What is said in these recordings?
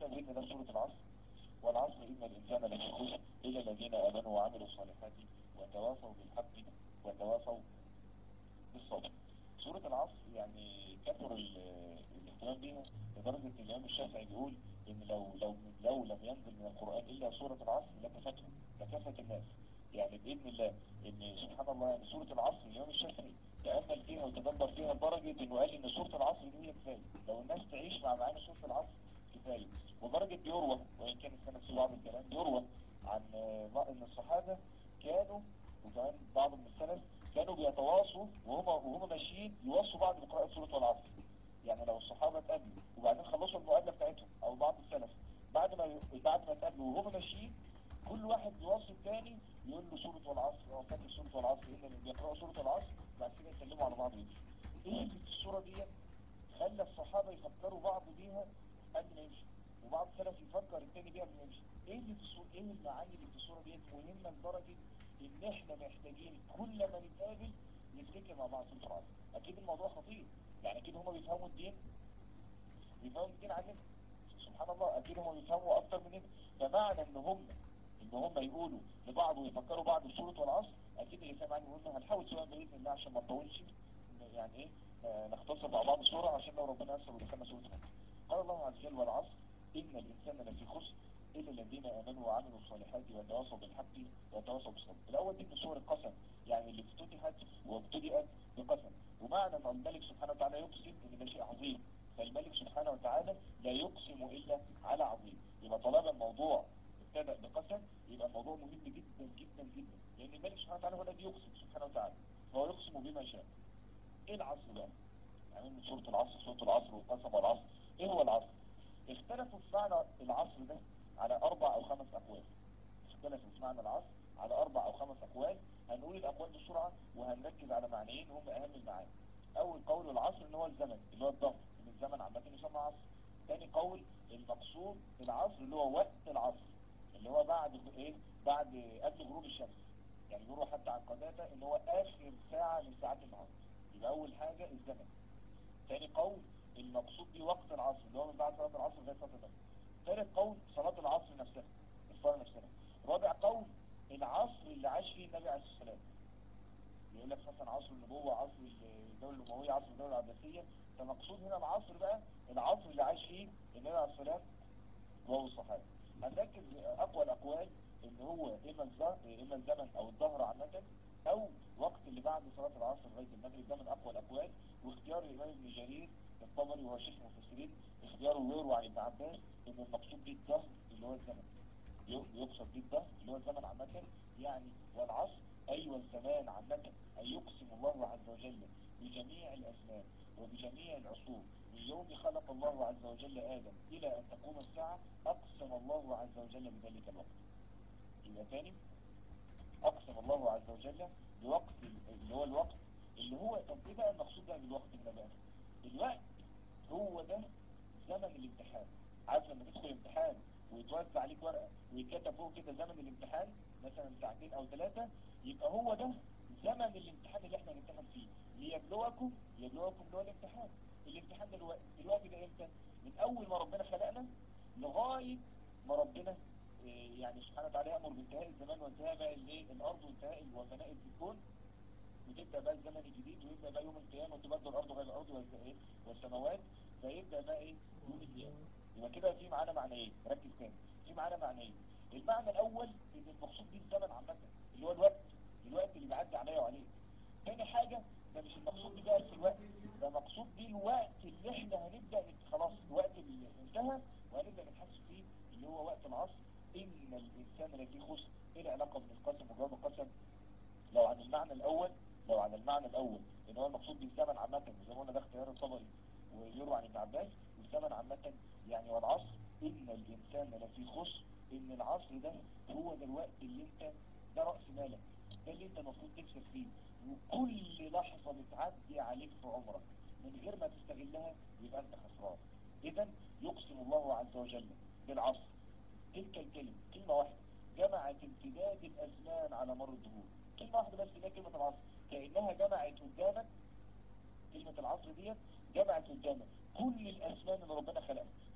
قلنا بإن ده سورة العصر. والعصر إن الإنسان لفي خسر إلا الذين آمنوا وعملوا الصالحات وتواصوا بالحق وتواصوا بالصبر. سورة العصر يعني كثر الاهتمام بها لدرجة ان الإمام الشافعي بيقول ان لو لم ينزل من القرآن إلا سورة العصر لكفت الناس. يعني بإذن الله ان سبحان الله يعني سورة العصر الإمام الشافعي تأمل فيها وتدبر فيها لدرجة انه قال ان سورة العصر دي هي كفاية لو الناس تعيش مع معاني سورة العصر كفاية. ودرجة يروى وإن كان السنة في بعض الكلام يروى عن ان الصحابة كانوا وكمان بعض من السلف كانوا بيتواصوا وهم ماشيين يوصوا بعض بقراءة سورة العصر. يعني لو الصحابة اتقابلوا وبعدين خلصوا المقابلة بتاعتهم او بعض السلف بعد ما اتقابلوا وهم ماشيين كل واحد يوصي الثاني يقول له سورة والعصر او فاكر سورة والعصر ان اللي بيقرأوا سورة العصر بعد كده يسلموا على بعض ويمشوا. ايه اللي في السورة دي خلى الصحابة يفكروا بعض بيها قبل ما يمشوا وبعض السلف يفكر الثاني بيها قبل ما يمشي؟ ايه اللي في السورة، ايه المعاني اللي في السورة دي مهمة لدرجة ان احنا محتاجين كل ما نتقابل نفتكر مع بعض سورة العصر؟ اكيد الموضوع خطير، يعني اكيد هما بيفهموا الدين عننا سبحان الله، اكيد هما بيفهموا اكتر مننا. فمعنى ان هم يقولوا لبعض ويفكروا بعض بسورة والعصر اكيد اللي سامعني يقول له هنحاول سوا باذن الله عشان ما نطولش يعني ايه نختصر مع بعض السورة عشان لو ربنا يسر ودخلنا سورة العصر. قال الله عز وجل والعصر إن الإنسان لفي خسر إلا الذين آمنوا وعملوا الصالحات وتواصوا بالحق وتواصوا بالصبر. الأول دي من سور القسم، يعني اللي افتتحت وابتدأت بقسم. ومعنى أن الملك سبحانه وتعالى يقسم إن ده شيء عظيم، فالملك سبحانه وتعالى لا يقسم إلا على عظيم. يبقى طالما الموضوع ابتدأ بقسم يبقى الموضوع مهم جدا جدا جدا، لأن الملك سبحانه وتعالى هو الذي يقسم سبحانه وتعالى، فهو يقسم بما شاء. إيه العصر بقى؟ يعني من سورة العصر سورة العصر والقسم والعصر. إيه هو العصر؟ اختلفوا في معنى العصر ده على 4 أو 5 أقوال. اختلفوا في معنى العصر على 4 أو 5 أقوال. هنقول الأقوال بسرعة وهنركز على معنيين هم أهم المعاني. أول قول العصر إن هو الزمن اللي هو الظهر، إن الزمن عامة يسمى عصر. ثاني قول المقصود العصر اللي هو وقت العصر اللي هو بعد قبل غروب الشمس، يعني بيقولوا حتى عن قتادة إن هو آخر ساعة من ساعات النهار. يبقى أول حاجة الزمن. ثاني قول المقصود بيه وقت العصر اللي هو من بعد صلاة العصر لغاية صلاة المغرب. ثالث قول صلاة العصر نفسها الصلاة نفسها. رابع قول العصر اللي عاش فيه النبي عليه الصلاة والسلام. يقول لك مثلا عصر النبوة، عصر الدولة الأموية، عصر الدولة العباسية. فمقصود هنا العصر بقى العصر اللي عاش فيه النبي عليه الصلاة والسلام وهو الصحابة. هنركز أقوى الأقوال إن هو إما الزمن أو الظهر عامة أو وقت اللي بعد صلاة العصر لغاية المغرب. ده من أقوى الأقوال، واختيار الإمام ابن جرير الطبري وهو شيخ المفسرين اختياره ويروى عن ابن عباس إن المقصود به الظهر اللي هو الزمن، يقصد به الظهر اللي هو الزمن عامة. يعني والعصر أيوة الزمان عامة. أي يقسم الله عز وجل بجميع الأزمان وبجميع العصور من يوم خلق الله عز وجل آدم إلى أن تقوم الساعة أقسم الله عز وجل بذلك الوقت. يبقى تاني أقسم الله عز وجل بوقت اللي هو الوقت اللي هو طب إيه بقى المقصود بقى بالوقت هنا بقى؟ الوقت هو ده زمن الامتحان. عارف لما تدخل امتحان ويتوزع عليك ورقة ويتكتب فوق كده زمن الامتحان مثلا 2 أو 3، يبقى هو ده زمن الامتحان اللي احنا هنمتحن فيه. ليبلوكم اللي هو الامتحان. الامتحان ده الوقت ده امتى؟ من اول ما ربنا خلقنا لغاية ما ربنا يعني سبحانه وتعالى يأمر بانتهاء الزمان وانتهاء بقى الارض وانتهاء وفناء الكون، وتبدأ بقى الزمن الجديد ويبدأ بقى يوم القيامة وتبدل الارض غير الارض والسماوات، فيبدأ بقى يوم القيامة. يبقى كده في معانا معنيين، ركز تاني في معانا معنيين. المعنى الاول ان المقصود بيه الزمن عامة اللي هو الوقت اللي بيعدي عليا وعليك. تاني حاجة ده مش المقصود بيه بس الوقت، ده مقصود بيه الوقت اللي احنا هنبدأ خلاص الوقت اللي انتهى وهنبدأ نتحسس فيه اللي هو وقت العصر. ان الانسان لفي خسر. ايه العلاقة بين القسم وجواب القسم؟ لو عن المعنى الاول ان هو المقصود بالزمن عامة زي ما قلنا ده اختيار الطبري ويروى عن ابن عباس، والزمن عامة يعني والعصر ان الانسان لفي خسر. ان العصر ده هو ده الوقت اللي انت ده رأس مالك، ده اللي انت المفروض تكسب فيه، وكل لحظة بتعدي عليك في عمرك من غير ما تستغلها يبقى انت خسران. اذا يقسم الله عز وجل بالعصر. تلك الكلمة كلمة واحدة جمعت امتداد الازمان على مر الدهور. كلمة واحدة بس اللي هي كلمة العصر، كأنها جمعت قدامك كلمة العصر ديت جمعت قدامك كل الازمان اللي ربنا خلقها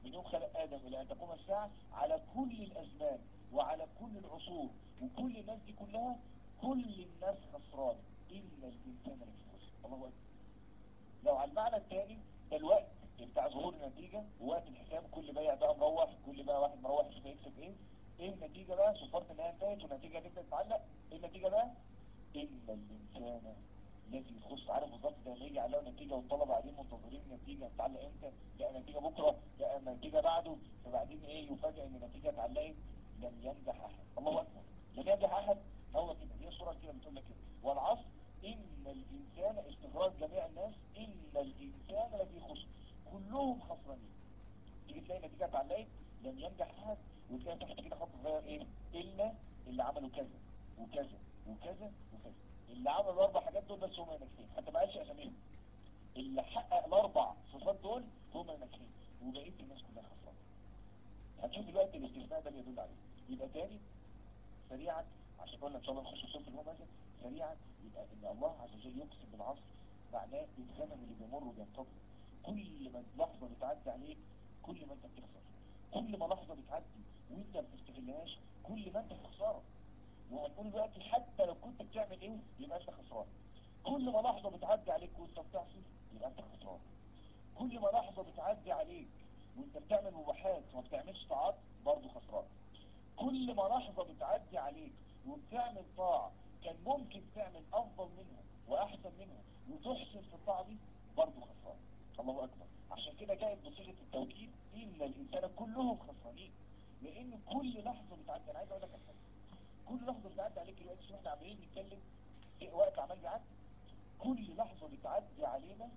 من يوم خلق آدم إلى أن تقوم الساعة على كل الأزمان وعلى كل العصور وكل الناس دي كلها، كل الناس خسرانة إلا الإنسان الذي خسر. الله أكبر. لو على المعنى الثاني، ده الوقت بتاع ظهور النتيجة ووقت الحساب، كل بقى مروح، كل بقى واحد مروح يشوف هيكسب ايه النتيجة بقى، صفرت انها انتهت والنتيجة تبدأ تتعلق. ايه النتيجة بقى؟ إلا الإنسان الذي يخص. عارف بالظبط ده اللي يجي عليه نتيجة والطلبة قاعدين منتظرين النتيجة هتتعلق امتى، لا نتيجة بكرة، لا النتيجة بعده، فبعدين ايه يفاجئ ان النتيجة اتعلقت. لم ينجح احد. الله اكبر. لم ينجح احد. هو كده، هي الصورة كده بتقول لك كده. والعصر إن الإنسان، استغراق جميع الناس، إلا الإنسان الذي خسر، كلهم خسرانين. تيجي تلاقي النتيجة اتعلقت لم ينجح احد، وتلاقي تحت كده خط صغير ايه، إلا اللي عملوا كذا وكذا وكذا وكذا. اللي عملوا الاربع حاجات دول بس هم الناجحين، حتى ما قالش اساميهم. اللي حقق الاربع صفات دول هم الناجحين، وبقيه الناس كلها خسرانه. هتشوف دلوقتي الاستثناء ده بيدل عليه. يبقى تاني سريعا، عشان قلنا ان شاء الله نخش في صوت الهمزه سريعا، يبقى ان الله عز وجل يقسم بالعصر معناه الزمن اللي بيمر وبينقضي. كل ما لحظه بتعدي عليك كل ما انت بتخسر. كل ما لحظه بتعدي وانت ما بتستغلهاش كل ما انت في خساره. وهنقول دلوقتي حتى لو كنت بتعمل ايه يبقى انت خسران. كل ما لحظة بتعدي عليك وانت بتعصي يبقى انت خسران. كل ما لحظة بتعدي عليك وانت بتعمل مباحات وما بتعملش طاعات برضه خسران. كل ما لحظة بتعدي عليك وبتعمل طاعة كان ممكن تعمل افضل منها واحسن منها وتحسن في الطاعة دي برضه خسران. الله اكبر. عشان كده جاءت بصيغة التوكيد ان الانسان كلهم خسرانين، لان كل لحظة بتعدي. انا عايز اقول لك على حاجة، كل لحظة بتعدي عليك دلوقتي شو احنا عمالين نتكلم في وقت عمال بيعدي، كل لحظة بتعدي علينا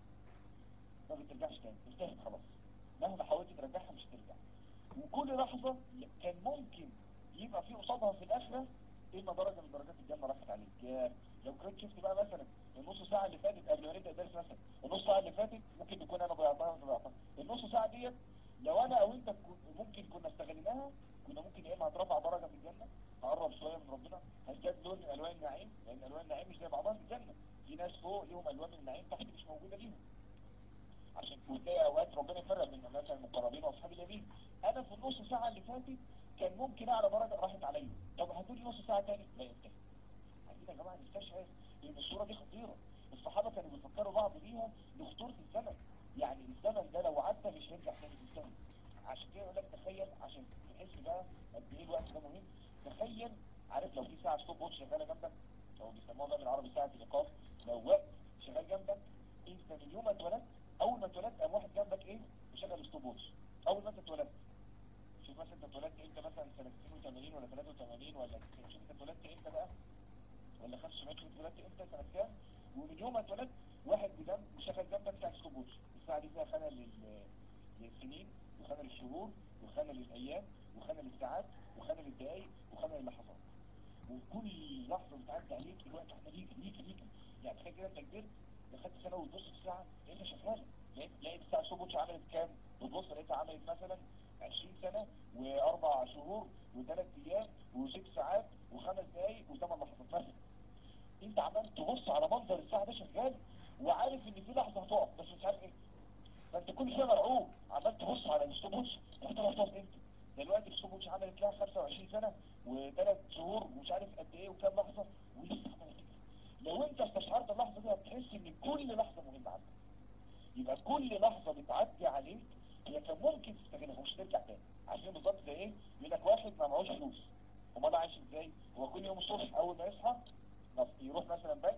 ما بترجعش تاني، انتهت خلاص. مهما حاولت ترجعها مش ترجع. وكل لحظة كان ممكن يبقى في قصادها في الاخرة اما درجة من درجات الجنة راحت عليك. لو كنت شفت بقى مثلا النص ساعة اللي فاتت قبل ما نبدأ الدرس، مثلا النص ساعة اللي فاتت ممكن تكون انا ضيعتها وانت ضيعتها. النص ساعة ديت لو انا او انت ممكن كنا استغلناها، كنا ممكن يا اما هترفع درجة في الجنة، هقرب شوية من ربنا، هزداد لون من الوان النعيم، لان الوان النعيم مش زي بعضها في الجنة. في ناس فوق ليهم الوان النعيم تحت مش موجودة ليهم. عشان تلاقي اوقات ربنا يفرق بين مثلا المقربين واصحاب اليمين. انا في النص ساعة اللي فاتت كان ممكن اعلى درجة راحت عليا، طب هتقولي نص ساعة تاني لا ينتهي. عايزين يا جماعة نستشعر ان الصورة دي خطيرة. الصحابة كانوا بيفكروا بعض بيها بخطورة الزمن. يعني الزمن ده لو عدى مش هيرجع تاني ينتهي. عشان كده يقول لك تخيل، عشان تحس بقى قد ايه الوقت ده مهم. تخيل، عارف لو في ساعة ستوب ووتش شغالة جنبك، او بيسموها بقى بالعربي ساعة الايقاف، لو وقت شغال جنبك انت من يوم ما اتولدت، اول ما اتولدت قام واحد جنبك ايه مشغل ستوب ووتش. اول ما انت اتولدت، شوف مثلا انت اتولدت امتى، مثلا سنة 82 ولا 83 ولا 90، شوف انت اتولدت امتى بقى، ولا 75 اتولدت امتى سنة كام، ومن يوم ما اتولدت واحد بجنب وشغل جنبك ساعة ستوب ووتش. الساعة دي فيها خانة للسنين، وخانة للشهور، وخانة للأيام، وخانة للساعات، وخانة للدقايق، وخانة للحظات. وكل لحظة بتعدي عليك الوقت عمال يجري. يعني تخيل كده انت كبرت دخلت سنة وتبص في الساعة لقيتها شغالة، لقيت الساعة ستوب ووتش عملت كام، بتبص لقيتها عملت مثلا 20 سنة و4 شهور و3 ايام و6 ساعات و5 دقايق و8 لحظات مثلا. انت عمال تبص على منظر الساعة ده شغال وعارف ان في لحظة هتقف بس مش عارف ايه. فانت كل شويه مرعوب عمال تبص على الستوب ووتش يا ترى هتقف امتى. دلوقتي الستوب ووتش عملت لها 25 سنة و3 شهور ومش عارف قد ايه وكام لحظة ولسه عماله تجري. لو انت استشعرت اللحظة دي هتحس ان كل لحظة مهمة عندك. يبقى كل لحظة بتعدي عليك هي كان ممكن تستغلها ومش ترجع تاني. عارفين بالظبط زي ايه؟ يقول لك واحد ما معهوش فلوس، امال عايش ازاي؟ هو كل يوم الصبح اول ما يصحى يروح مثلا بنك،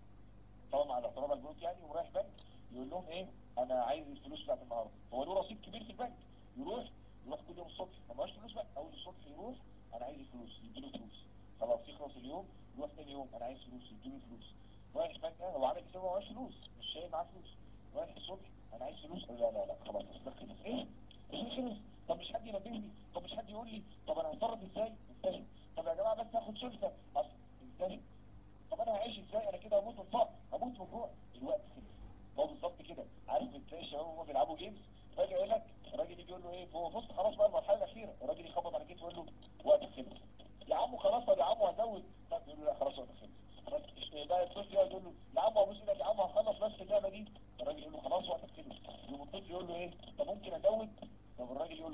طبعا على اعتراض البنوك يعني، ورايح بنك يقول لهم ايه انا عايز الفلوس بتاعت النهارده. هو له رصيد كبير في البنك، يروح كل يوم الصبح ما معهوش فلوس بقى، اول الصبح يروح انا عايز الفلوس يديله فلوس، خلاص يخلص اليوم يروح تاني يوم انا عايز فلوس يديله فلوس. رايح بنك هو عامل حسابه ما معهوش فلوس، مش شايل معاه فلوس، رايح الصبح انا عايز فلوس، لا خلاص ده خلص. ايه خلص؟ طب مش حد ينبهني، طب مش حد يقول لي، طب انا هتصرف ازاي؟ انتهي. طب يا جماعه بس هاخد سلفه اصل، انتهي. طب انا هعيش ازاي، انا كده هموت من الفقر، هموت من الجوع، الوقت خلص. هو بالظبط كده. عارف تلاقي الشباب وهم بيلعبوا جيمز فجاه يقول لك الراجل يجي يقول له ايه، هو بص خلاص بقى المرحله الاخيره، الراجل يخبط على كتفه يقول له وقت خلص يا عم خلاص، طب يا عم هزود، طب يقول له لا خلاص وقت خلص. بقى الطفل يقعد يقول له يا عم ابوس ايدك يا عم هخلص بس اللعبه دي، الراجل يقول له خلاص وقت خلص. يقوم الطفل يقول له ايه طب ممكن ازود، طب الراجل يقول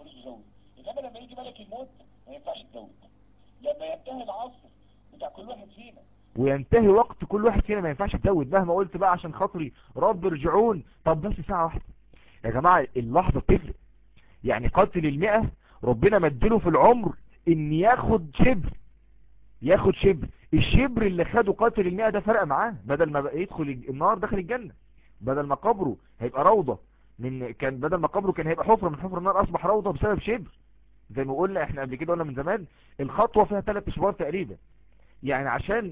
فلوس وزود. انما لما يجي ملك الموت ما ينفعش تزود. لما ينتهي العصر بتاع كل واحد فينا وينتهي وقت كل واحد فينا ما ينفعش تزود مهما قلت بقى عشان خاطري رب ارجعون. طب بس ساعة واحدة يا جماعة، اللحظة بتفرق. يعني قاتل 100 ربنا مدله في العمر ان ياخد شبر، ياخد شبر. الشبر اللي خده قاتل 100 ده فرق معاه، بدل ما بقى يدخل النار دخل الجنة، بدل ما قبره هيبقى روضة كان بدل ما قبره كان هيبقى حفرة من حفر النار اصبح روضة بسبب شبر. زي ما قلنا احنا قبل كده، قلنا من زمان الخطوة فيها 3 اشبار تقريبا. يعني عشان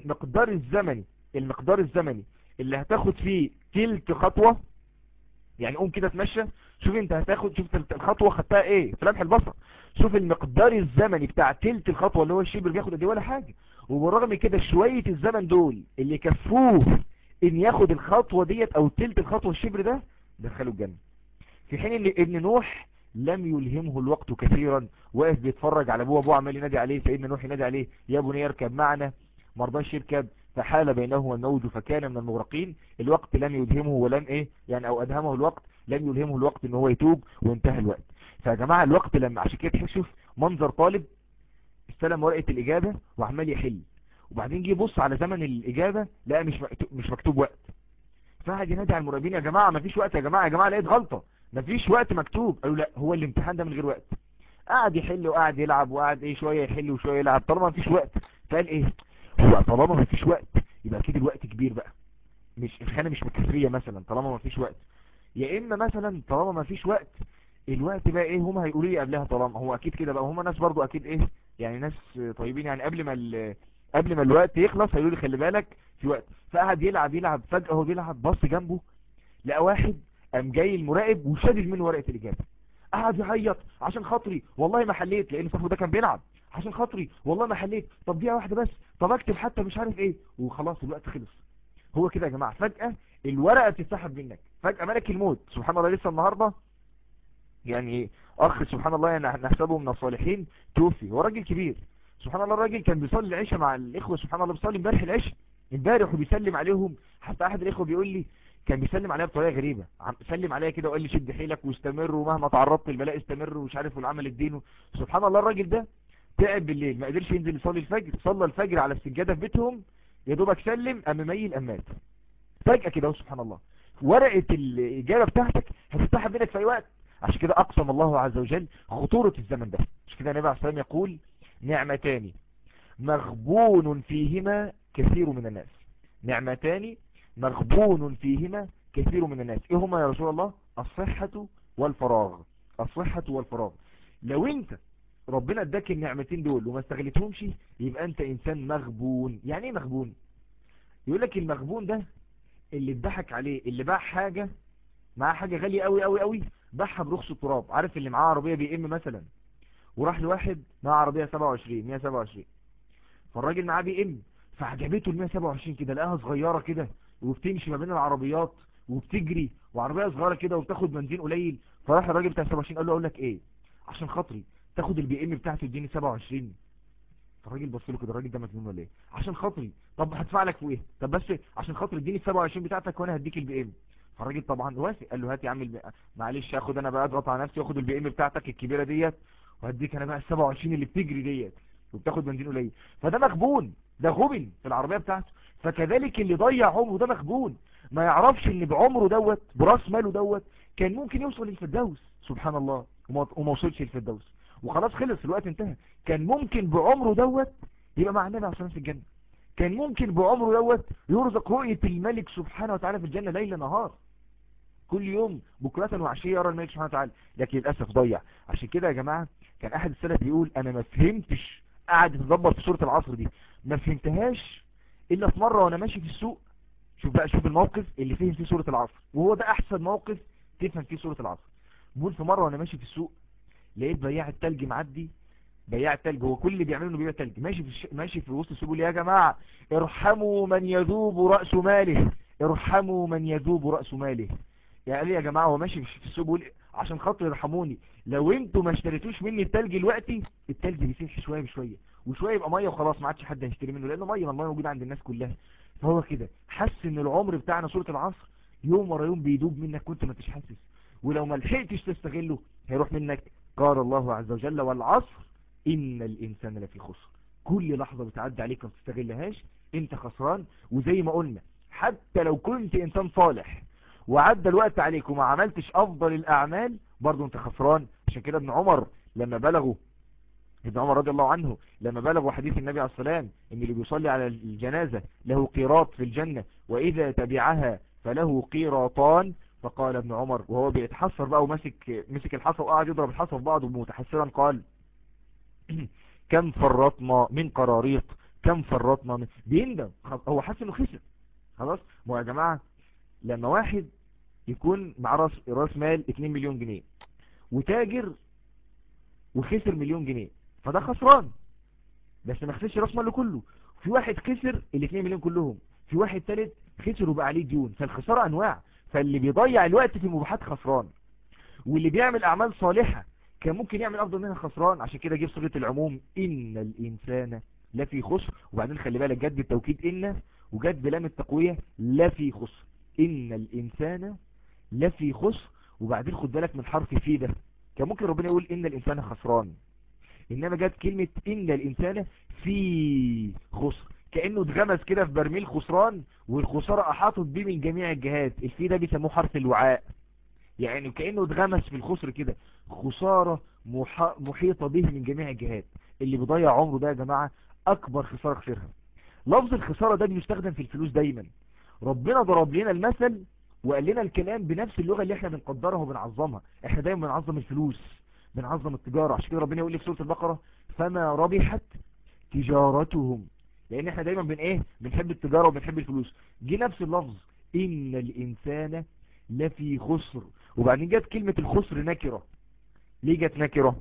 المقدار الزمني اللي هتاخد فيه تلت خطوة، يعني قوم كده اتمشى شوف انت هتاخد، شوف الخطوة خدتها ايه في لمح البصر، شوف المقدار الزمني بتاع تلت الخطوة اللي هو الشبر بياخد قد ايه ولا حاجة. وبالرغم كده شوية الزمن دول اللي كفوه ان ياخد الخطوة ديت او تلت الخطوة الشبر ده دخلوا الجنة. في حين ان ابن نوح لم يلهمه الوقت كثيرا، واقف بيتفرج على ابوه عمال ينادي عليه، سيدنا نوح ينادي عليه يا بني يركب معنا، مرضاش يركب، فحال بينهما الموج فكان من المغرقين. الوقت لم يلهمه ولم ايه يعني، او ادهمه الوقت، لم يلهمه الوقت ان هو يتوب، وانتهى الوقت. فيا جماعه الوقت لما، عشان كده تحس شوف منظر طالب استلم ورقه الاجابه وعمال يحل، وبعدين جه يبص على زمن الاجابه لقى مش مكتوب وقت، فقعد ينادي على المراقبين يا جماعه مفيش وقت، يا جماعه يا جماعه لقيت غلطه مفيش وقت مكتوب. قالوا لا هو الامتحان ده من غير وقت. قعد يحل وقعد يلعب وقعد ايه شويه يحل وشويه يلعب، طالما مفيش وقت فقال ايه، هو طالما مفيش وقت يبقى اكيد الوقت كبير بقى، مش الخانه مش مكفيه مثلا طالما مفيش وقت، يا اما مثلا طالما مفيش وقت الوقت بقى ايه هم هيقولوا لي قبلها، طالما هو اكيد كده بقى هم ناس برضو اكيد ايه يعني ناس طيبين، يعني قبل ما الوقت يخلص هيقولوا لي خلي بالك في وقت. فقعد يلعب فجأة هو بيلعب بص جنبه لقى واحد قام جاي المراقب وشادد منه ورقة الإجابة، قعد يعيط عشان خاطري والله ما حليت، لأن صاحبه ده كان بيلعب عشان خاطري والله ما حليت، طب دقيقة واحدة بس، طب اكتب حتى مش عارف ايه، وخلاص الوقت خلص. هو كده يا جماعة فجأة الورقة تتسحب منك، فجأة ملك الموت سبحان الله لسه النهاردة يعني اخ سبحان الله يعني نحسبه من الصالحين توفي، هو راجل كبير سبحان الله، الراجل كان بيصلي العشاء مع الاخوه سبحان الله، بيصلي امبارح العشاء امبارح وبيسلم عليهم، حتى احد الاخوه بيقول لي كان بيسلم عليا بطريقه غريبه، سلم عليا كده وقال لي شد حيلك واستمر ومهما تعرضت للبلاء استمر ومش عارف والعمل الدين. سبحان الله الراجل ده تعب بالليل ما قدرش ينزل يصلي الفجر، صلى الفجر على السجاده في بيتهم يا دوبك سلم قام مميل قام مات فجاه كده سبحان الله. ورقه الاجابه بتاعتك هتفتحها بينك في اي وقت. عشان كده أقسم الله عز وجل خطورة الزمن ده. عشان كده النبي عليه الصلاة والسلام يقول نعمتان مغبون فيهما كثير من الناس، نعمتان مغبون فيهما كثير من الناس، ايه هما يا رسول الله؟ الصحة والفراغ، الصحة والفراغ. لو انت ربنا اداك النعمتين دول وما استغلتهمش يبقى انت انسان مغبون. يعني ايه مغبون؟ يقول لك المغبون ده اللي اتضحك عليه، اللي باع حاجة معاه حاجة غالية قوي قوي قوي باعها برخص التراب. عارف اللي معاه عربية بي ام مثلا وراح لواحد معاه عربية 127 فالراجل معاه بي ام فعجبته ال 127 كده، لقاها صغيرة كده وبتمشي ما بين العربيات وبتجري وعربية صغيرة كده وبتاخد بنزين قليل، فراح الراجل بتاع 27 قال له اقول لك ايه عشان خاطري تاخد البي ام بتاعته اديني 27. فالراجل بص له كده الراجل ده مجنون ولا ايه؟ عشان خاطري طب هدفع لك في ايه؟ طب بس عشان خاطري اديني ال 27 بتاعتك وانا هديك البي ام. فالراجل طبعا وافق قال له هات يا عم معلش اخد انا بقى اضغط على نفسي واخد البي ام بتاعتك الكبيره ديت وهديك انا بقى ال 27 اللي بتجري ديت وبتاخد بنزين قليل. فده مغبون، ده غبن في العربيه بتاعته. فكذلك اللي ضيع عمره ده مغبون، ما يعرفش ان بعمره دوت براس ماله دوت كان ممكن يوصل للفردوس سبحان الله وما وصلش للفردوس وخلاص خلص الوقت انتهى. كان ممكن بعمره دوت يبقى مع النبي عليه الصلاه والسلام في الجنه، كان ممكن بعمره دوت يرزق رؤيه الملك سبحانه وتعالى في الجنه ليل نهار كل يوم بكرة وعشية يرى الملك سبحانه وتعالى، لكن للأسف ضيع. عشان كده يا جماعة كان أحد السلف بيقول أنا ما فهمتش، قاعد يتدبر في سورة العصر دي ما فهمتهاش إلا في مرة وأنا ماشي في السوق. شوف بقى شوف الموقف اللي فهم فيه سورة العصر، وهو ده أحسن موقف تفهم فيه سورة العصر. بقول في مرة وأنا ماشي في السوق لقيت بياع التلج معدي، بياع التلج هو كل اللي بيعمله انه بيبيع تلج، ماشي في وسط السوق يا جماعة ارحموا من يذوب رأس ماله، ارحموا من يذوب رأس ماله. يعني يا جماعة هو ماشي في السوق بيقول عشان خاطر ارحموني، لو انتوا ما اشتريتوش مني التلج دلوقتي التلج بيسيح شوية بشوية وشوية يبقى مية وخلاص ما عادش حد هيشتري منه لانه مية موجود عند الناس كلها. فهو كده حس ان العمر بتاعنا سورة العصر يوم ورا يوم بيدوب منك وانت ما انتش حاسس، ولو ما لحقتش تستغله هيروح منك قال الله عز وجل والعصر إن الإنسان لفي خسر. كل لحظة بتعدي عليك ما بتستغلهاش انت خسران. وزي ما قلنا حتى لو كنت انسان صالح وعدى الوقت عليك وما عملتش افضل الاعمال برضو انت خسران. عشان كده ابن عمر رضي الله عنه لما بلغوا حديث النبي عليه السلام ان اللي بيصلي على الجنازة له قيراط في الجنة واذا تبعها فله قيراطان، فقال ابن عمر وهو بيتحسر بقى مسك الحصى وقعد يضرب الحصى في بعضه متحسرا قال كم فرطنا من قراريط، كم فرطنا من بيندم. هو حاسس انه خسر خلاص. ما يا جماعة لما واحد يكون مع راس مال 2 مليون جنيه وتاجر وخسر مليون جنيه فده خسران، بس ما خسرش راس ماله كله. في واحد خسر ال 2 مليون كلهم، في واحد ثالث خسر وبقى عليه ديون. فالخسارة انواع. فاللي بيضيع الوقت في المباحات خسران، واللي بيعمل اعمال صالحة كان ممكن يعمل افضل منها خسران. عشان كده جيب صيغه العموم ان الانسان لفي خسر. وبعدين خلي بالك جت بالتوكيد ان وجت بلام التقويه لفي خسر. ان الانسان لفي خسر. وبعدين خد بالك من حرف في ده. كان ممكن ربنا يقول ان الانسان خسران، انما جت كلمه ان الانسان في خسر كانه اتغمس كده في برميل خسران والخساره احاطت بيه من جميع الجهات. الفي ده بيسموه حرف الوعاء، يعني كأنه اتغمس في الخسر كده. خسارة محيطة به من جميع الجهات. اللي بيضيع عمره ده يا جماعة أكبر خسارة خسرها. لفظ الخسارة ده بيستخدم في الفلوس دايما. ربنا ضرب لنا المثل وقال لنا الكلام بنفس اللغة اللي احنا بنقدرها وبنعظمها. احنا دايما بنعظم الفلوس، بنعظم التجارة. عشان كده ربنا يقول لي في سورة البقرة فما ربحت تجارتهم، لان احنا دايما بنحب التجارة وبنحب الفلوس. جه نفس اللفظ ان الانسان لفي خسر. وبعدين جت كلمة الخسر نكرة. ليه جت نكرة؟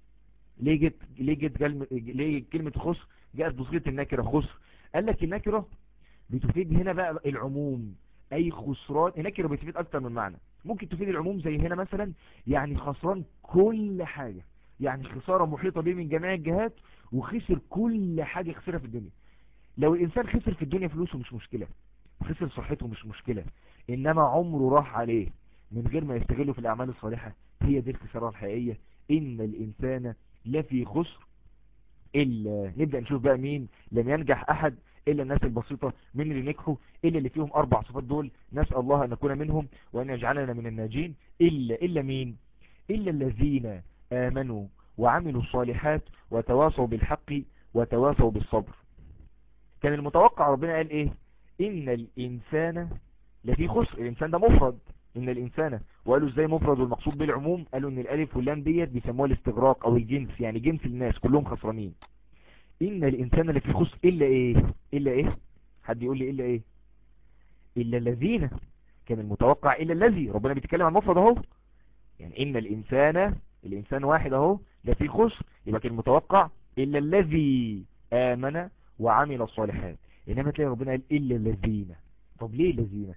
ليه كلمة خسر جاءت بصيغة النكرة خسر؟ قال لك النكرة بتفيد هنا بقى العموم، اي خسران. النكرة بتفيد اكتر من معنى. ممكن تفيد العموم زي هنا مثلا يعني خسران كل حاجة، يعني خسارة محيطة به من جميع الجهات وخسر كل حاجة خسرها في الدنيا. لو الانسان خسر في الدنيا فلوسه مش مشكلة، خسر صحته مش مشكلة، انما عمره راح عليه من غير ما يستغله في الاعمال الصالحة. هي دي الخسارة الحقيقية. ان الانسان لفي خسر. الا نبدأ نشوف بقى مين لم ينجح احد الا الناس البسيطة. من اللي نجحوا الا اللي فيهم 4 صفات دول. نسأل الله ان نكون منهم وان يجعلنا من الناجين. الا مين؟ الا الذين امنوا وعملوا الصالحات وتواصوا بالحق وتواصوا بالصبر. كان المتوقع ربنا قال ايه؟ ان الانسان لفي خسر. الانسان ده مفرد، ان الانسان. وقالوا ازاي مفرد والمقصود بالعموم؟ قالوا ان الالف واللام ديت بيسموها الاستغراق او الجنس، يعني جنس الناس كلهم خسرانين. ان الانسان لفي خسر الا ايه؟ حد يقول لي الا ايه؟ الا الذين. كان المتوقع الا الذي. ربنا بيتكلم عن مفرد اهو، يعني ان الانسان واحد اهو لفي خسر. يبقى كان المتوقع الا الذي امن وعمل الصالحات. انما تلاقي ربنا قال الا الذين. طب ليه الذين؟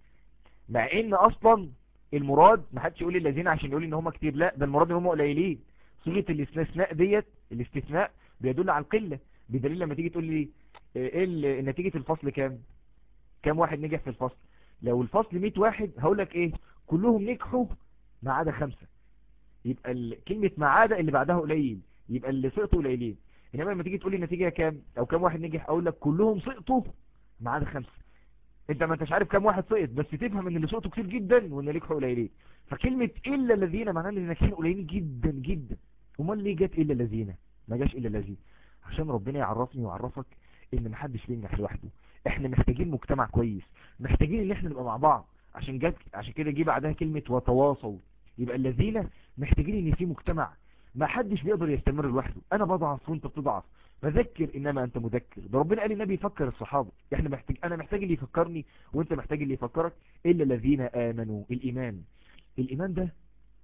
مع ان اصلا المراد ما حدش يقول الذين عشان يقول ان هم كتير، لا ده المراد ان هم قليلين. صيغه الاستثناء ديت، الاستثناء بيدل على القله. بدليل لما تيجي تقول لي ايه نتيجه الفصل كام واحد نجح في الفصل؟ لو الفصل 100 واحد هقول لك ايه؟ كلهم نجحوا ما عدا 5. يبقى كلمه ما عدا اللي بعدها قليل، يبقى اللي سقطوا قليلين. انما لما تيجي تقول لي النتيجه كام او كام واحد نجح اقول لك كلهم سقطوا ما عدا 5. انت ما انتش عارف كام واحد سقط، بس تفهم ان اللي سقطوا كتير جدا وان اللي نجحوا قليلين. فكلمه الا الذين معناها ان الناجحين قليلين جدا جدا. امال ليه جت الا الذين؟ ما جاش الا الذين عشان ربنا يعرفني ويعرفك ان محدش بينجح لوحده. احنا محتاجين مجتمع كويس، محتاجين ان احنا نبقى مع بعض. عشان كده جه بعدها كلمه وتواصوا. يبقى الذين محتاجين ان في مجتمع. ما حدش بيقدر يستمر لوحده. انا بضعف وانت بتضعف، فذكر انما انت مذكر. ده ربنا قال النبي يفكر الصحابه. انا محتاج اللي يفكرني وانت محتاج اللي يفكرك. الا الذين امنوا. الايمان ده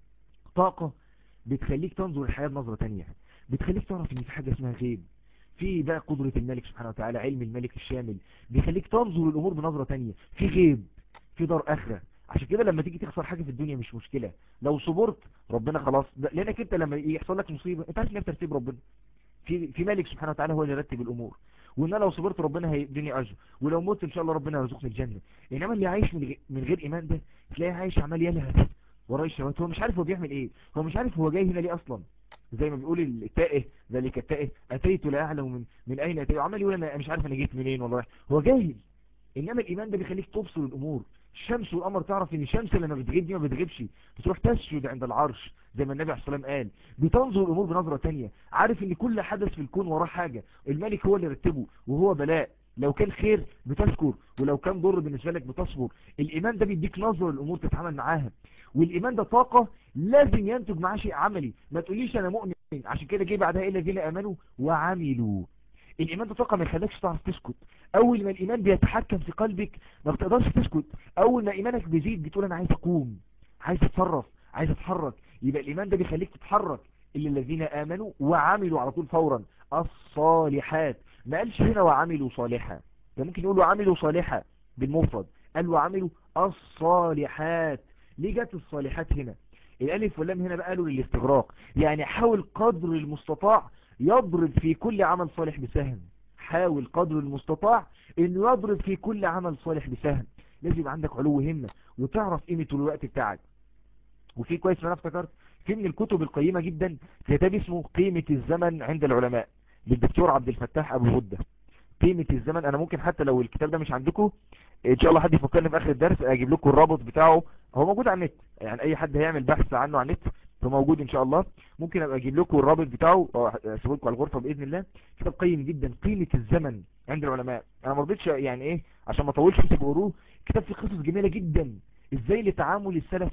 طاقه بتخليك تنظر الحياه بنظره تانية، بتخليك تعرف ان في حاجه اسمها غيب، في بقى قدره الملك سبحانه وتعالى، علم الملك الشامل بيخليك تنظر الامور بنظره تانية، في غيب، في دار اخره. عشان كده لما تيجي تخسر حاجه في الدنيا مش مشكله، لو صبرت ربنا خلاص. لانك انت لما يحصل لك مصيبه انت عارف ان ترتيب ربنا، في مالك سبحانه وتعالى هو اللي يرتب الامور، وان لو صبرت ربنا هيديني اجر، ولو مت ان شاء الله ربنا يرزقني الجنه. انما اللي عايش من غير ايمان ده تلاقيه عايش عمال يلهث وراء الشهوات، هو مش عارف هو بيعمل ايه، هو مش عارف هو جاي هنا ليه اصلا. زي ما بيقول التائه، ذلك التائه اتيت لا اعلم من اين اتيت، عمال يقول انا مش عارف انا جيت منين والله، هو جاهل. انما الايمان ده بيخليك تبصر الامور. الشمس والقمر، تعرف ان الشمس لما بتغيب دي ما بتغيبش، بتروح تسجد عند العرش زي ما النبي عليه الصلاه والسلام قال. بتنظر الامور بنظره تانية، عارف ان كل حدث في الكون وراه حاجه، الملك هو اللي رتبه وهو بلاء، لو كان خير بتشكر ولو كان ضر بالنسبه لك بتصبر. الايمان ده بيديك نظره للامور تتعامل معاها. والايمان ده طاقه لازم ينتج معاه شيء عملي. ما تقوليش انا مؤمن عشان كده جه بعدها الا الذين امنوا وعملوا. الايمان ده طاقه ما يخليكش تعرف تسكت. اول ما الايمان بيتحكم في قلبك ما بتقدرش تسكت. اول ما ايمانك بيزيد بتقول انا عايز اقوم، عايز اتصرف، عايز اتحرك. يبقى الايمان ده بيخليك تتحرك. الا الذين امنوا وعملوا على طول فورا الصالحات. ما قالش هنا وعملوا صالحا، ده ممكن يقولوا عملوا صالحا بالمفرد، قال وعملوا الصالحات. ليه جت الصالحات هنا؟ الالف واللام هنا بقى قالوا للاستغراق، يعني حاول قدر المستطاع يضرب في كل عمل صالح بسهم. حاول قدر المستطاع انه يضرب في كل عمل صالح بسهم. لازم يبقى عندك علو همة وتعرف قيمة الوقت بتاعك. وفي كويس ما انا افتكرت في من الكتب القيمة جدا كتاب اسمه قيمة الزمن عند العلماء للدكتور عبد الفتاح ابو غدة. قيمة الزمن، انا ممكن حتى لو الكتاب ده مش عندكم ان شاء الله حد يفكرني في اخر الدرس اجيب لكم الرابط بتاعه، هو موجود على النت، يعني اي حد هيعمل بحث عنه على النت فموجود ان شاء الله. ممكن ابقى اجيب لكم الرابط بتاعه اسيبه لكم على الغرفه باذن الله. كتاب قيم جدا، قيمه الزمن عند العلماء. انا ما رضيتش يعني ايه عشان ما اطولش انتوا بقروه. كتاب فيه قصص جميله جدا ازاي لتعامل السلف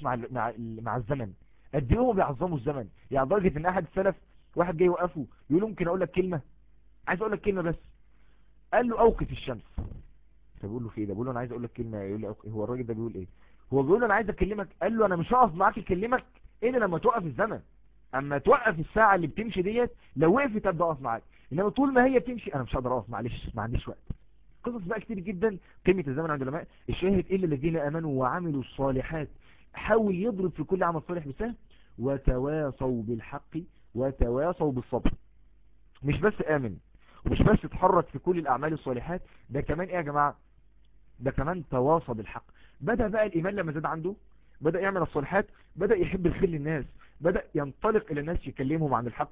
مع الزمن. قد ايه هم بيعظموا الزمن، يعني لدرجه ان احد السلف واحد جاي يوقفه يقول له ممكن اقول لك كلمه، عايز اقول لك كلمه بس. قال له اوقف الشمس. فبقول له في ايه ده؟ بقول له انا عايز اقول لك كلمه. يقول لي هو الراجل ده بيقول ايه؟ هو بيقول له انا عايز اكلمك. قال له انا مش هقف معاك اكلمك الا لما توقف الزمن. اما توقف الساعه اللي بتمشي ديت، لو وقفت ابدا اقف معاك، انما طول ما هي بتمشي انا مش هقدر اقف، معلش ما عنديش وقت. قصص بقى كتير جدا. قيمه الزمن عند العلماء. الشاهد الا الذين امنوا وعملوا الصالحات، حاول يضرب في كل عمل صالح بسهم وتواصوا بالحق وتواصوا بالصبر. مش بس امن ومش بس اتحرك في كل الاعمال الصالحات، ده كمان ايه يا جماعه؟ ده كمان تواصى بالحق. بدأ بقى الإيمان لما زاد عنده، بدأ يعمل الصالحات، بدأ يحب الخير للناس، بدأ ينطلق إلى الناس يكلمهم عن الحق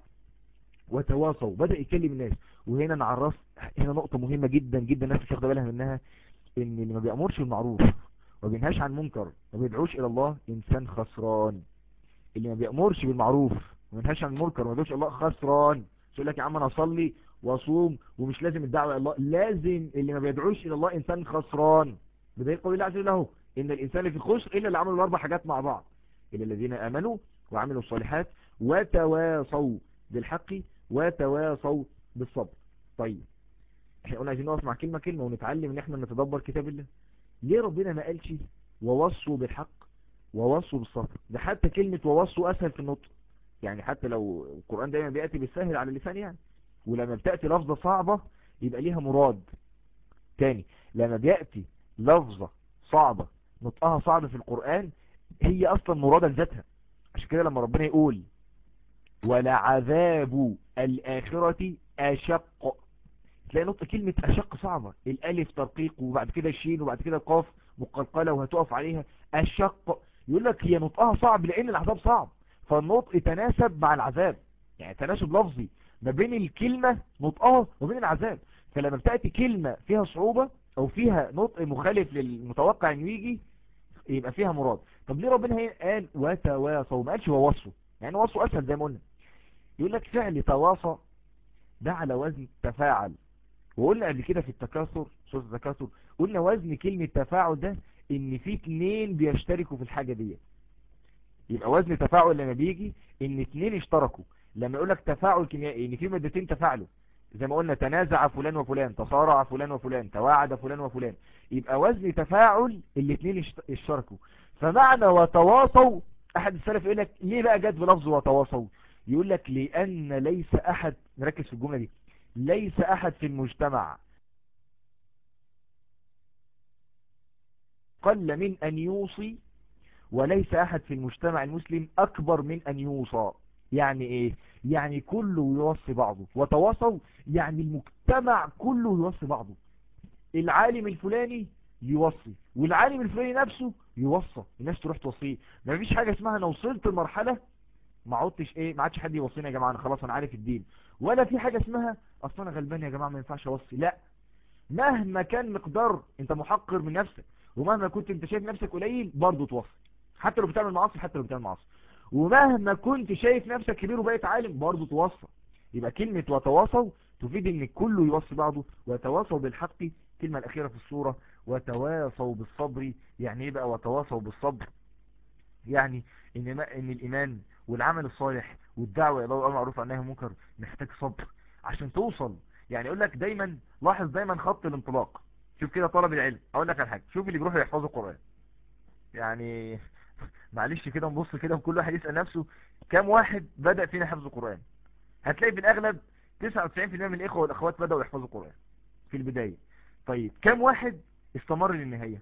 وتواصوا، بدأ يكلم الناس. وهنا نعرف هنا نقطة مهمة جدا جدا الناس مش واخده بالها منها، إن اللي ما بيأمرش بالمعروف وما بينهاش عن منكر ما بيدعوش إلى الله إنسان خسران. اللي ما بيأمرش بالمعروف وما بينهاش عن المنكر وما بيدعوش إلى الله خسران. يقول لك يا عم انا اصلي واصوم ومش لازم الدعوه الى الله، لازم. اللي ما بيدعوش الى الله انسان خسران. بدليل قول الله عز وجل له ان الانسان في خسر الا اللي عملوا الاربع حاجات مع بعض، الا الذين امنوا وعملوا الصالحات وتواصوا بالحق وتواصوا بالصبر. طيب احنا قلنا عايزين نقف مع كلمه كلمه ونتعلم ان احنا نتدبر كتاب الله. ليه ربنا ما قالش ووصوا بالحق ووصوا بالصبر؟ ده حتى كلمه ووصوا اسهل في النطق، يعني حتى لو القرآن دايما بيأتي بالسهل على اللسان يعني، ولما بتأتي لفظة صعبة يبقى ليها مراد تاني. لما بيأتي لفظة صعبة نطقها صعب في القرآن هي أصلا مرادة لذاتها. عشان كده لما ربنا يقول ولعذاب الآخرة أشق، تلاقي نطق كلمة أشق صعبة، الألف ترقيق وبعد كده الشين وبعد كده القاف مقلقلة وهتقف عليها أشق. يقول لك هي نطقها صعب لأن العذاب صعب، فالنطق يتناسب مع العذاب، يعني تناسب لفظي ما بين الكلمة نطقها وبين العذاب. فلما بتأتي كلمة فيها صعوبة او فيها نطق مخالف للمتوقع انه يجي يبقى فيها مراد. طب ليه ربنا قال وتواصوا ما قالش ووصوا؟ يعني وصوا اسهل زي ما قلنا. يقول لك فعل تواصى ده على وزن تفاعل، وقلنا قبل كده في التكاثر سورة التكاثر قلنا وزن كلمة تفاعل ده ان في اتنين بيشتركوا في الحاجة دي. يبقى وزن تفاعل لما بيجي ان اتنين اشتركوا. لما يقول لك تفاعل كيميائي ان في مادتين تفاعلوا، زي ما قلنا تنازع فلان وفلان، تصارع فلان وفلان، تواعد فلان وفلان، يبقى وزن تفاعل الاتنين اشتركوا. فمعنى وتواصوا احد السلف يقول لك ليه بقى جت بلفظ وتواصوا؟ يقول لك لان ليس احد، نركز في الجملة دي، ليس احد في المجتمع قل من ان يوصي، وليس أحد في المجتمع المسلم أكبر من أن يوصى. يعني إيه؟ يعني كله يوصي بعضه. وتواصوا يعني المجتمع كله يوصي بعضه. العالم الفلاني يوصي والعالم الفلاني نفسه يوصى الناس تروح توصيه. ما فيش حاجة اسمها انا وصلت المرحلة ما عدتش ايه، ما عادش حد يوصيني يا جماعة، انا خلاص انا عارف الدين. ولا في حاجة اسمها اصلا انا غلبان يا جماعة ما ينفعش اوصي. لا، مهما كان مقدار انت محقر من نفسك، ومهما كنت انت شايف نفسك قليل برضه توصي، حتى لو بتعمل معاصي، حتى لو بتعمل معاصي. ومهما كنت شايف نفسك كبير وبقيت عالم برضه توصى. يبقى كلمة وتواصوا تفيد ان كله يوصي بعضه. وتواصوا بالحق، الكلمة الاخيرة في السورة وتواصوا بالصبر. يعني ايه بقى وتواصوا بالصبر؟ يعني ان الايمان والعمل الصالح والدعوة الى الله والامر بالمعروف والنهي عن المنكر محتاج صبر عشان توصل. يعني اقول لك دايما، لاحظ دايما خط الانطلاق. شوف كده طلب العلم، اقول لك على حاجه، شوف اللي بيروحوا يحفظوا القران يعني معلش كده نبص كده وكل واحد يسأل نفسه كم واحد بدأ فينا حفظ القرآن. هتلاقي في الأغلب 99% من الإخوة والأخوات بدأوا يحفظوا القرآن في البداية. طيب كم واحد استمر للنهاية؟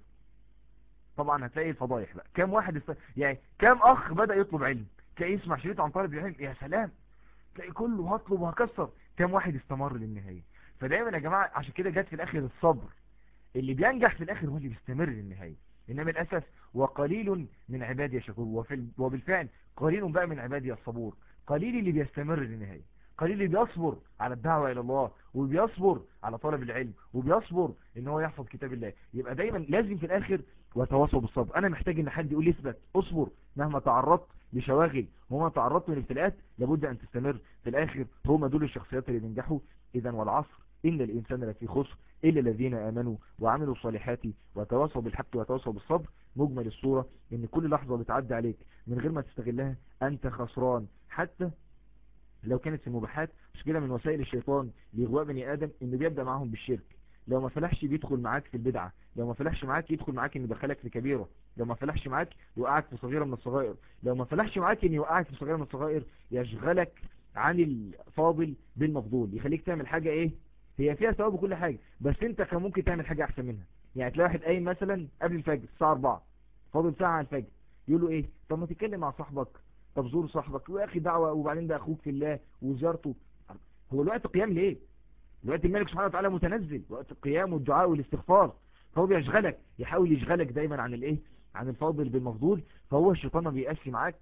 طبعا هتلاقي الفضايح بقى. كم واحد يعني كم أخ بدأ يطلب علم، تلاقي يسمع شريط عن طالب العلم يا سلام، تلاقي كله هطلب وهكسر. كم واحد استمر للنهاية؟ فدايما يا جماعة عشان كده جت في الآخر الصبر. اللي بينجح في الآخر هو اللي بيستمر للنهاية. إنما للأسف وقليل من عبادي الشكور، وبالفعل قليل بقى من عبادي الصبور. قليل اللي بيستمر للنهاية، قليل اللي بيصبر على الدعوة إلى الله، وبيصبر على طلب العلم، وبيصبر إن هو يحفظ كتاب الله. يبقى دايما لازم في الآخر وتواصوا بالصبر. أنا محتاج إن حد يقول لي اثبت، اصبر مهما تعرضت لشواغل وما تعرضت من ابتلاءات، لابد أن تستمر. في الآخر هم دول الشخصيات اللي بينجحوا. إذا والعصر إن الإنسان لفي خسر إلا الذين آمنوا وعملوا الصالحات وتواصوا بالحق وتواصوا بالصبر. مجمل الصورة إن كل لحظة بتعدي عليك من غير ما تستغلها أنت خسران، حتى لو كانت في المباحات. مش كده من وسائل الشيطان لإغواء بني آدم إنه بيبدأ معهم بالشرك، لو ما فلحش بيدخل معاك في البدعة، لو ما فلحش معاك يدخل معاك إنه يدخلك في كبيرة، لو ما فلحش معاك يوقعك في صغيرة من الصغائر، لو ما فلحش معاك إنه يوقعك في صغيرة من الصغائر يشغلك عن الفاضل بالمفضول، يخليك تعمل حاجة إيه هي فيها ثواب وكل حاجة، بس انت كان ممكن تعمل حاجة احسن منها. يعني تلاقي واحد قايم مثلا قبل الفجر الساعة 4 فاضل ساعة على الفجر، يقول له ايه؟ طب ما تتكلم مع صاحبك، طب زور صاحبك ويا اخي دعوة، وبعدين ده اخوك في الله وزيارته. هو الوقت قيام ليه؟ الوقت الملك سبحانه وتعالى متنزل، وقت القيام والدعاء والاستغفار. فهو بيشغلك، يحاول يشغلك دايما عن الايه؟ عن الفاضل بالمفضول. فهو الشيطان ما بيقاسي معاك.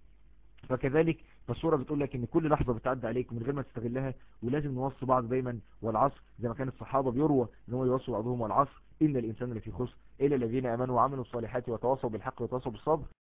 فكذلك فالصورة بتقول لك ان كل لحظة بتعدي عليك من غير ما تستغلها، ولازم نوصي بعض دايما. والعصر زي ما كان الصحابة بيروى ان هم يوصوا بعضهم والعصر ان الانسان لفي خسر الا الذين امنوا وعملوا الصالحات وتواصوا بالحق وتواصوا بالصبر.